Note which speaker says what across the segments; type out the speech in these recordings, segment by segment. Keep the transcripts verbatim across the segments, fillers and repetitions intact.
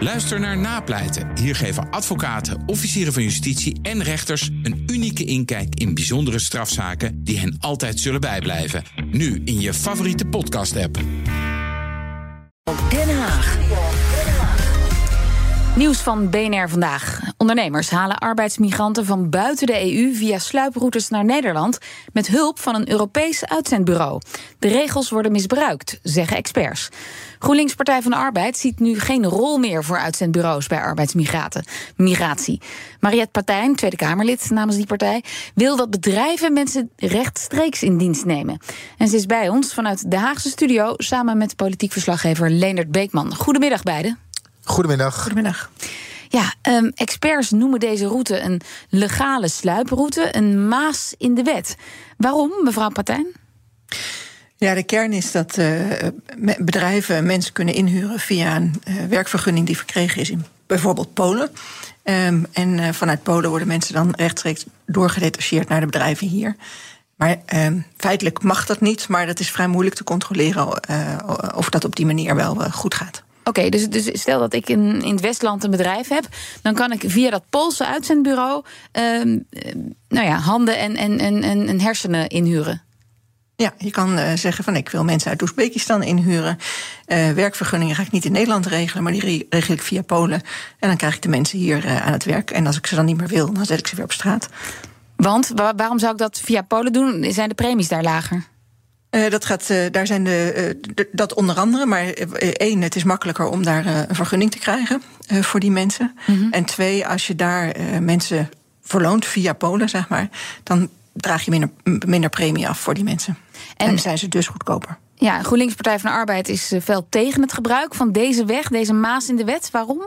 Speaker 1: Luister naar Napleiten. Hier geven advocaten, officieren van justitie en rechters een unieke inkijk in bijzondere strafzaken die hen altijd zullen bijblijven. Nu in je favoriete podcast-app.
Speaker 2: Den Haag. Nieuws van B N R Vandaag. Ondernemers halen arbeidsmigranten van buiten de E U via sluiproutes naar Nederland met hulp van een Europees uitzendbureau. De regels worden misbruikt, zeggen experts. GroenLinks Partij van de Arbeid ziet nu geen rol meer voor uitzendbureaus bij arbeidsmigratie. Mariette Patijn, Tweede Kamerlid namens die partij, wil dat bedrijven mensen rechtstreeks in dienst nemen. En ze is bij ons vanuit de Haagse studio samen met politiek verslaggever Leendert Beekman. Goedemiddag beiden.
Speaker 3: Goedemiddag.
Speaker 2: Goedemiddag. Ja, um, experts noemen deze route een legale sluiproute, een maas in de wet. Waarom, mevrouw Patijn?
Speaker 4: Ja, de kern is dat uh, bedrijven mensen kunnen inhuren via een uh, werkvergunning die verkregen is in bijvoorbeeld Polen. Um, en uh, vanuit Polen worden mensen dan rechtstreeks doorgedetacheerd naar de bedrijven hier. Maar um, feitelijk mag dat niet, maar dat is vrij moeilijk te controleren uh, of dat op die manier wel uh, goed gaat.
Speaker 2: Oké, okay, dus, dus stel dat ik in, in het Westland een bedrijf heb, dan kan ik via dat Poolse uitzendbureau uh, nou ja, handen en, en, en, en hersenen inhuren.
Speaker 4: Ja, je kan uh, zeggen van ik wil mensen uit Oezbekistan inhuren. Uh, werkvergunningen ga ik niet in Nederland regelen, maar die regel ik via Polen. En dan krijg ik de mensen hier uh, aan het werk. En als ik ze dan niet meer wil, dan zet ik ze weer op straat.
Speaker 2: Want wa- waarom zou ik dat via Polen doen? Zijn de premies daar lager?
Speaker 4: Uh, dat gaat, uh, daar zijn de, uh, de, dat onder andere. Maar uh, één, het is makkelijker om daar uh, een vergunning te krijgen uh, voor die mensen. Mm-hmm. En twee, als je daar uh, mensen verloont via Polen, zeg maar, dan draag je minder, minder premie af voor die mensen. En, en zijn ze dus goedkoper.
Speaker 2: Ja, GroenLinks Partij van de Arbeid is uh, fel tegen het gebruik van deze weg, deze maas in de wet. Waarom?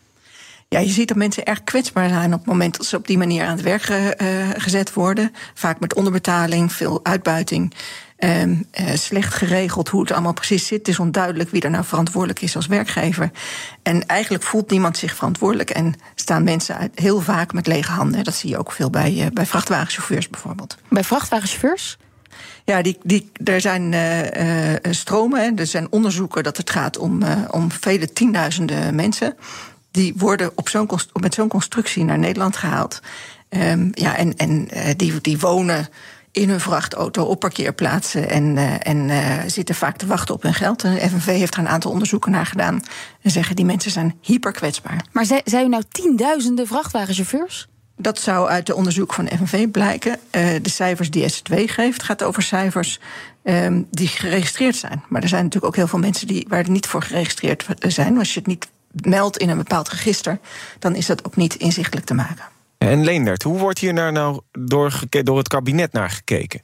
Speaker 4: Ja, je ziet dat mensen erg kwetsbaar zijn op het moment dat ze op die manier aan het werk uh, gezet worden. Vaak met onderbetaling, veel uitbuiting. Um, uh, slecht geregeld hoe het allemaal precies zit. Het is onduidelijk wie er nou verantwoordelijk is als werkgever. En eigenlijk voelt niemand zich verantwoordelijk. En staan mensen uit, heel vaak met lege handen. Dat zie je ook veel bij, uh, bij vrachtwagenchauffeurs bijvoorbeeld.
Speaker 2: Bij vrachtwagenchauffeurs?
Speaker 4: Ja, die, die, er zijn uh, uh, stromen. Hè. Er zijn onderzoeken dat het gaat om, uh, om vele tienduizenden mensen. Die worden op zo'n, met zo'n constructie naar Nederland gehaald. Um, ja, en en uh, die, die wonen in hun vrachtauto op parkeerplaatsen en, uh, en uh, zitten vaak te wachten op hun geld. De F N V heeft er een aantal onderzoeken naar gedaan en zeggen die mensen zijn hyperkwetsbaar.
Speaker 2: Maar zei, zei u nou tienduizenden vrachtwagenchauffeurs?
Speaker 4: Dat zou uit de onderzoek van de F N V blijken. Uh, de cijfers die S twee geeft, gaat over cijfers um, die geregistreerd zijn. Maar er zijn natuurlijk ook heel veel mensen die, waar er niet voor geregistreerd zijn. Als je het niet meldt in een bepaald register, dan is dat ook niet inzichtelijk te maken.
Speaker 5: En Leendert, hoe wordt hier nou door, door het kabinet naar gekeken?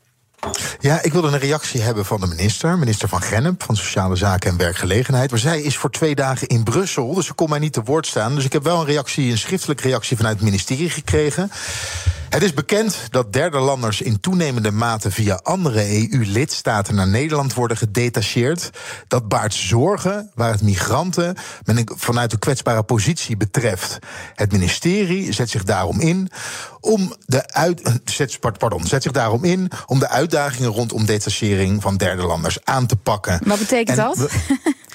Speaker 3: Ja, ik wilde een reactie hebben van de minister, minister Van Gennep, van Sociale Zaken en Werkgelegenheid. Maar zij is voor twee dagen in Brussel, dus ze kon mij niet te woord staan. Dus ik heb wel een reactie, een schriftelijke reactie vanuit het ministerie gekregen. Het is bekend dat derde landers in toenemende mate via andere E U-lidstaten naar Nederland worden gedetacheerd. Dat baart zorgen waar het migranten vanuit een kwetsbare positie betreft. Het ministerie zet zich daarom in om de uit, zet, pardon, zet zich daarom in om de uitdagingen rondom detachering van derde landers aan te pakken.
Speaker 2: Wat betekent en, dat?
Speaker 3: We,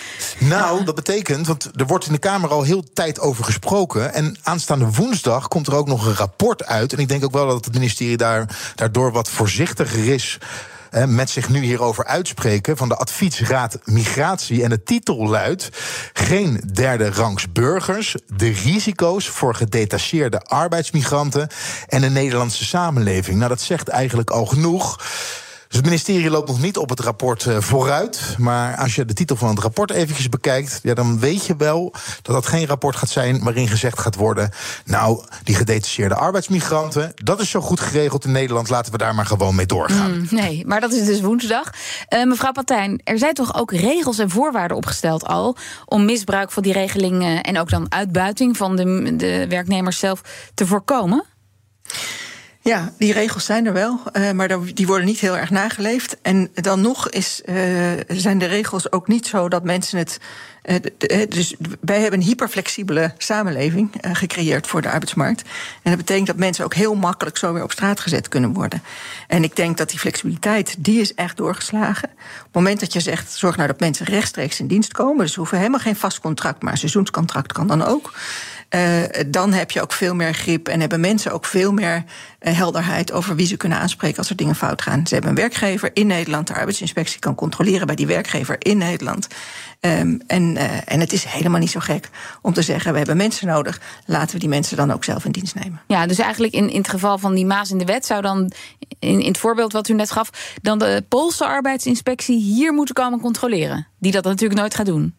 Speaker 3: nou, dat betekent, want er wordt in de Kamer al heel tijd over gesproken. En aanstaande woensdag komt er ook nog een rapport uit. En ik denk ook wel dat het ministerie daar, daardoor wat voorzichtiger is eh, met zich nu hierover uitspreken van de Adviesraad Migratie. En de titel luidt: geen derde rangs burgers, de risico's voor gedetacheerde arbeidsmigranten en de Nederlandse samenleving. Nou, dat zegt eigenlijk al genoeg. Dus het ministerie loopt nog niet op het rapport uh, vooruit. Maar als je de titel van het rapport eventjes bekijkt, ja, dan weet je wel dat dat geen rapport gaat zijn waarin gezegd gaat worden: nou, die gedetacheerde arbeidsmigranten, dat is zo goed geregeld in Nederland, laten we daar maar gewoon mee doorgaan.
Speaker 2: Mm, nee, maar dat is dus woensdag. Uh, mevrouw Patijn, er zijn toch ook regels en voorwaarden opgesteld al om misbruik van die regeling uh, en ook dan uitbuiting van de, de werknemers zelf te voorkomen?
Speaker 4: Ja, die regels zijn er wel, uh, maar die worden niet heel erg nageleefd. En dan nog is, uh, zijn de regels ook niet zo dat mensen het... Uh, de, de, dus wij hebben een hyperflexibele samenleving uh, gecreëerd voor de arbeidsmarkt. En dat betekent dat mensen ook heel makkelijk zo weer op straat gezet kunnen worden. En ik denk dat die flexibiliteit, die is echt doorgeslagen. Op het moment dat je zegt, zorg nou dat mensen rechtstreeks in dienst komen... dus ze hoeven helemaal geen vast contract, maar een seizoenscontract kan dan ook... Uh, dan heb je ook veel meer grip en hebben mensen ook veel meer uh, helderheid over wie ze kunnen aanspreken als er dingen fout gaan. Ze hebben een werkgever in Nederland, de arbeidsinspectie kan controleren bij die werkgever in Nederland. Um, en, uh, en het is helemaal niet zo gek om te zeggen, we hebben mensen nodig, laten we die mensen dan ook zelf in dienst nemen.
Speaker 2: Ja, dus eigenlijk in, in het geval van die maas in de wet zou dan, in, in het voorbeeld wat u net gaf, dan de Poolse arbeidsinspectie hier moeten komen controleren, die dat natuurlijk nooit gaat doen.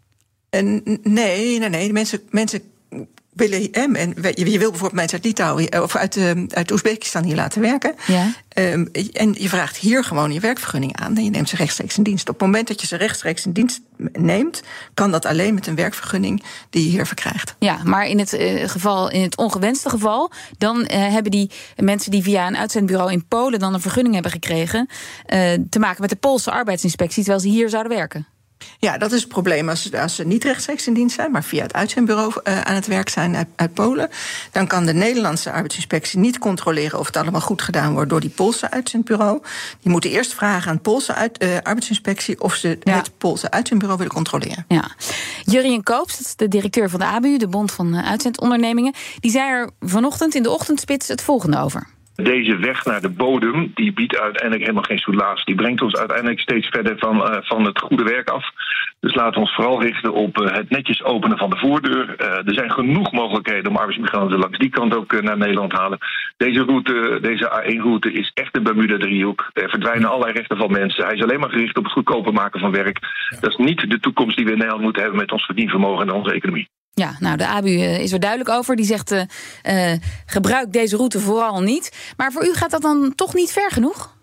Speaker 4: En nee, nee, nee, mensen, mensen willen, en je wil bijvoorbeeld mensen uit Litouwen of uit, uh, uit Oezbekistan hier laten werken. Ja. Um, en je vraagt hier gewoon je werkvergunning aan en je neemt ze rechtstreeks in dienst. Op het moment dat je ze rechtstreeks in dienst neemt, kan dat alleen met een werkvergunning die je hier verkrijgt.
Speaker 2: Ja, maar in het uh, geval, in het ongewenste geval, dan uh, hebben die mensen die via een uitzendbureau in Polen dan een vergunning hebben gekregen, uh, te maken met de Poolse arbeidsinspectie, terwijl ze hier zouden werken.
Speaker 4: Ja, dat is het probleem als, als ze niet rechtstreeks in dienst zijn, maar via het uitzendbureau uh, aan het werk zijn uit, uit Polen. Dan kan de Nederlandse arbeidsinspectie niet controleren of het allemaal goed gedaan wordt door die Poolse uitzendbureau. Die moeten eerst vragen aan de Poolse uit, uh, arbeidsinspectie of ze ja. het Poolse uitzendbureau willen controleren.
Speaker 2: Ja. Jurjen Koops, dat is de directeur van de A B U, de Bond van uh, Uitzendondernemingen, die zei er vanochtend in de ochtendspits het volgende over.
Speaker 6: Deze weg naar de bodem, die biedt uiteindelijk helemaal geen soelaas. Die brengt ons uiteindelijk steeds verder van, uh, van het goede werk af. Dus laten we ons vooral richten op uh, het netjes openen van de voordeur. Uh, er zijn genoeg mogelijkheden om arbeidsmigranten langs die kant ook uh, naar Nederland te halen. Deze route, deze A één route is echt een Bermuda-driehoek. Er verdwijnen allerlei rechten van mensen. Hij is alleen maar gericht op het goedkoper maken van werk. Ja. Dat is niet de toekomst die we in Nederland moeten hebben met ons verdienvermogen en onze economie.
Speaker 2: Ja, nou, de A B U is er duidelijk over. Die zegt, uh, uh, gebruik deze route vooral niet. Maar voor u gaat dat dan toch niet ver genoeg?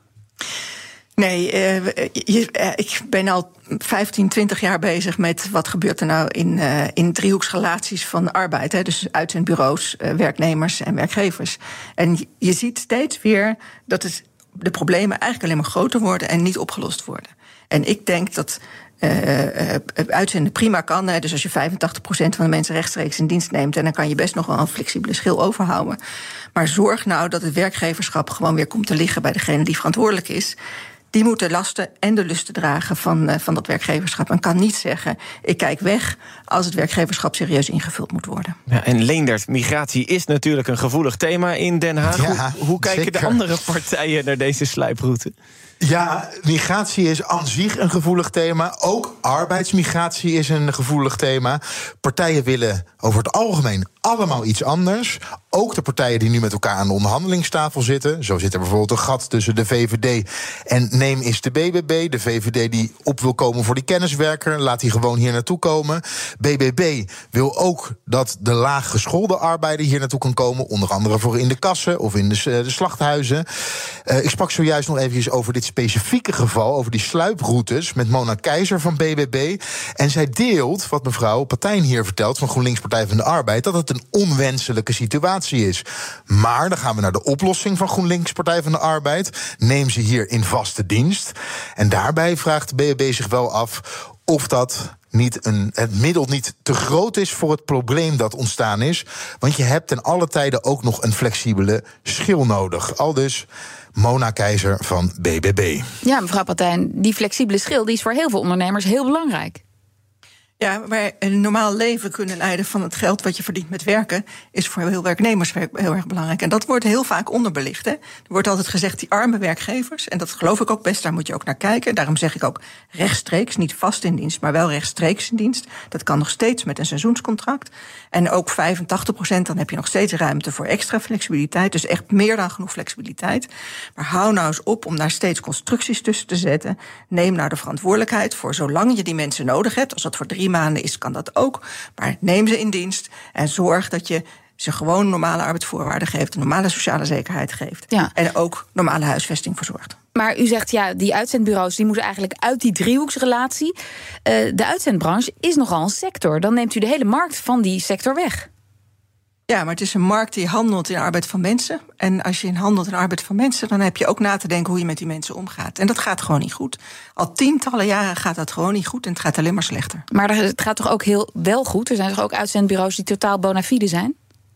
Speaker 4: Nee, uh, je, uh, ik ben al vijftien, twintig jaar bezig met wat gebeurt er nou in, uh, in driehoeksrelaties van arbeid. Hè, dus uitzendbureaus, uh, werknemers en werkgevers. En je ziet steeds weer dat het, de problemen eigenlijk alleen maar groter worden en niet opgelost worden. En ik denk dat Uh, uh, uitzenden prima kan. Hè. Dus als je vijfentachtig procent van de mensen rechtstreeks in dienst neemt, en dan kan je best nog wel een flexibele schil overhouden. Maar zorg nou dat het werkgeverschap gewoon weer komt te liggen bij degene die verantwoordelijk is. Die moet de lasten en de lusten dragen van, uh, van dat werkgeverschap. En kan niet zeggen, ik kijk weg als het werkgeverschap serieus ingevuld moet worden.
Speaker 5: Ja, en Leendert, migratie is natuurlijk een gevoelig thema in Den Haag.
Speaker 3: Ja,
Speaker 5: hoe, hoe kijken
Speaker 3: zeker.
Speaker 5: de andere partijen naar deze sluiproute?
Speaker 3: Ja, migratie is aan zich een gevoelig thema. Ook arbeidsmigratie is een gevoelig thema. Partijen willen over het algemeen allemaal iets anders. Ook de partijen die nu met elkaar aan de onderhandelingstafel zitten. Zo zit er bijvoorbeeld een gat tussen de V V D en Neem is de B B B. De V V D die op wil komen voor die kenniswerker, laat die gewoon hier naartoe komen. B B B wil ook dat de laag geschoolde arbeider hier naartoe kan komen. Onder andere voor in de kassen of in de, de slachthuizen. Uh, ik sprak zojuist nog even over dit specifieke geval, over die sluiproutes, met Mona Keizer van B B B. En zij deelt wat mevrouw Patijn hier vertelt van GroenLinks Partij van de Arbeid, dat het een onwenselijke situatie is. Maar dan gaan we naar de oplossing van GroenLinks Partij van de Arbeid. Neem ze hier in vaste dienst. En daarbij vraagt de B B B zich wel af of dat niet een, het middel niet te groot is voor het probleem dat ontstaan is. Want je hebt ten alle tijden ook nog een flexibele schil nodig. Aldus Mona Keizer van B B B.
Speaker 2: Ja, mevrouw Patijn, die flexibele schil die is voor heel veel ondernemers heel belangrijk.
Speaker 4: Ja, maar een normaal leven kunnen leiden van het geld wat je verdient met werken is voor heel werknemers heel erg belangrijk. En dat wordt heel vaak onderbelicht. Hè. Er wordt altijd gezegd, die arme werkgevers, en dat geloof ik ook best, daar moet je ook naar kijken. Daarom zeg ik ook rechtstreeks, niet vast in dienst, maar wel rechtstreeks in dienst. Dat kan nog steeds met een seizoenscontract. En ook vijfentachtig procent, dan heb je nog steeds ruimte voor extra flexibiliteit. Dus echt meer dan genoeg flexibiliteit. Maar hou nou eens op om daar steeds constructies tussen te zetten. Neem nou de verantwoordelijkheid voor zolang je die mensen nodig hebt. Als dat voor drie maanden is, kan dat ook. Maar neem ze in dienst en zorg dat je ze gewoon normale arbeidsvoorwaarden geeft, normale sociale zekerheid geeft. Ja. En ook normale huisvesting verzorgt.
Speaker 2: Maar u zegt, ja, die uitzendbureaus die moeten eigenlijk uit die driehoeksrelatie. Uh, de uitzendbranche is nogal een sector. Dan neemt u de hele markt van die sector weg.
Speaker 4: Ja, maar het is een markt die handelt in arbeid van mensen. En als je in handelt in arbeid van mensen, dan heb je ook na te denken hoe je met die mensen omgaat. En dat gaat gewoon niet goed. Al tientallen jaren gaat dat gewoon niet goed en het gaat alleen maar slechter.
Speaker 2: Maar het gaat toch ook heel wel goed? Er zijn toch ook uitzendbureaus die totaal bona fide zijn?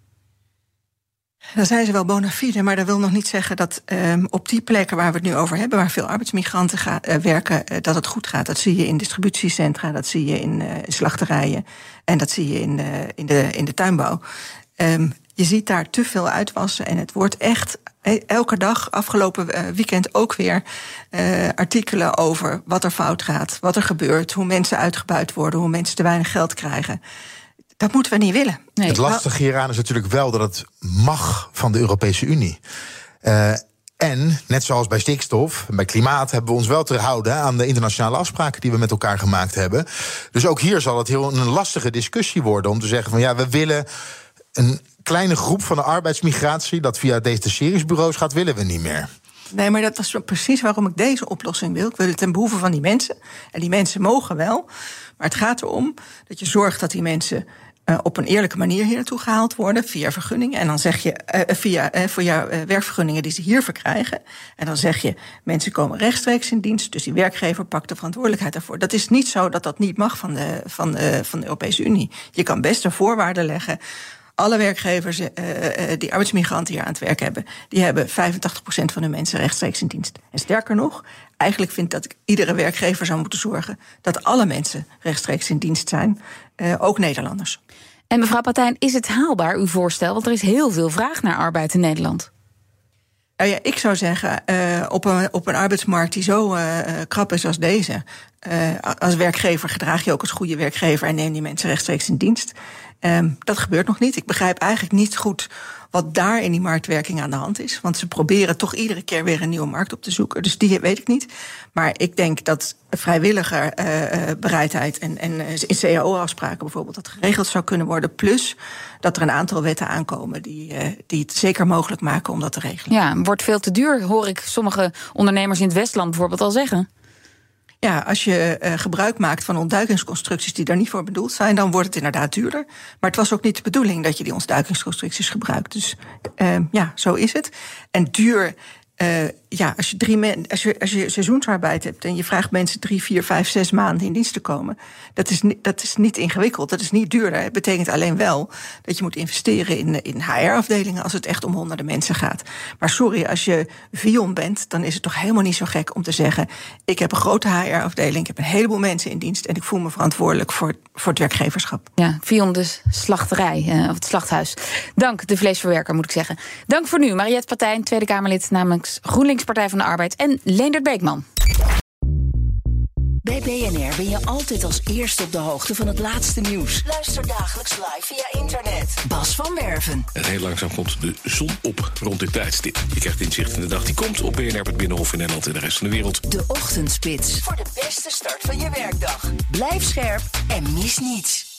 Speaker 4: Dan zijn ze wel bona fide, maar dat wil nog niet zeggen dat um, op die plekken waar we het nu over hebben, waar veel arbeidsmigranten ga, uh, werken, uh, dat het goed gaat. Dat zie je in distributiecentra, dat zie je in uh, slachterijen en dat zie je in, uh, in, de, in de tuinbouw. Um, je ziet daar te veel uitwassen en het wordt echt elke dag, afgelopen weekend ook weer, uh, artikelen over wat er fout gaat, wat er gebeurt, hoe mensen uitgebuit worden, hoe mensen te weinig geld krijgen. Dat moeten we niet willen.
Speaker 3: Nee. Het lastige hieraan is natuurlijk wel dat het mag van de Europese Unie. Uh, en, net zoals bij stikstof en bij klimaat, hebben we ons wel te houden aan de internationale afspraken die we met elkaar gemaakt hebben. Dus ook hier zal het heel een lastige discussie worden om te zeggen van ja, we willen een kleine groep van de arbeidsmigratie dat via detacheringsbureaus gaat, willen we niet meer.
Speaker 4: Nee, maar dat was precies waarom ik deze oplossing wil. Ik wil het ten behoeve van die mensen. En die mensen mogen wel. Maar het gaat erom dat je zorgt dat die mensen uh, op een eerlijke manier hier naartoe gehaald worden via vergunningen. En dan zeg je uh, via uh, voor jouw uh, werkvergunningen die ze hier verkrijgen. En dan zeg je mensen komen rechtstreeks in dienst. Dus die werkgever pakt de verantwoordelijkheid daarvoor. Dat is niet zo dat dat niet mag van de, van de, van de Europese Unie. Je kan best een voorwaarde leggen. Alle werkgevers uh, uh, die arbeidsmigranten hier aan het werk hebben, die hebben vijfentachtig procent van hun mensen rechtstreeks in dienst. En sterker nog, eigenlijk vind ik dat iedere werkgever zou moeten zorgen dat alle mensen rechtstreeks in dienst zijn, uh, ook Nederlanders.
Speaker 2: En mevrouw Patijn, is het haalbaar, uw voorstel? Want er is heel veel vraag naar arbeid in Nederland.
Speaker 4: Nou ja, ik zou zeggen, uh, op, een, op een arbeidsmarkt die zo uh, krap is als deze, uh, als werkgever gedraag je ook als goede werkgever en neem die mensen rechtstreeks in dienst. Um, dat gebeurt nog niet. Ik begrijp eigenlijk niet goed wat daar in die marktwerking aan de hand is. Want ze proberen toch iedere keer weer een nieuwe markt op te zoeken. Dus die weet ik niet. Maar ik denk dat vrijwilliger uh, bereidheid en, en in C A O-afspraken bijvoorbeeld dat geregeld zou kunnen worden. Plus dat er een aantal wetten aankomen die, uh, die het zeker mogelijk maken om dat te regelen.
Speaker 2: Ja, wordt veel te duur, hoor ik sommige ondernemers in het Westland bijvoorbeeld al zeggen.
Speaker 4: Ja, als je uh, gebruik maakt van ontduikingsconstructies die daar niet voor bedoeld zijn, dan wordt het inderdaad duurder. Maar het was ook niet de bedoeling dat je die ontduikingsconstructies gebruikt. Dus uh, ja, zo is het. En duur, uh, ja, als je, drie men, als, je, als je seizoensarbeid hebt en je vraagt mensen drie, vier, vijf, zes maanden in dienst te komen, dat is, dat is niet ingewikkeld, dat is niet duurder. Het betekent alleen wel dat je moet investeren in, in H R-afdelingen als het echt om honderden mensen gaat. Maar sorry, als je Vion bent, dan is het toch helemaal niet zo gek om te zeggen, ik heb een grote H R-afdeling, ik heb een heleboel mensen in dienst en ik voel me verantwoordelijk voor, voor het werkgeverschap.
Speaker 2: Ja, Vion dus slachterij, uh, of het slachthuis. Dank, de vleesverwerker moet ik zeggen. Dank voor nu, Mariette Patijn, Tweede Kamerlid namens GroenLinks Partij van de Arbeid en Leendert Beekman.
Speaker 7: Bij B N R ben je altijd als eerste op de hoogte van het laatste nieuws. Luister dagelijks live via internet. Bas van Werven.
Speaker 8: En heel langzaam komt de zon op rond dit tijdstip. Je krijgt inzicht in de dag die komt op B N R, het Binnenhof in Nederland en de rest van de wereld.
Speaker 7: De Ochtendspits. Voor de beste start van je werkdag. Blijf scherp en mis niets.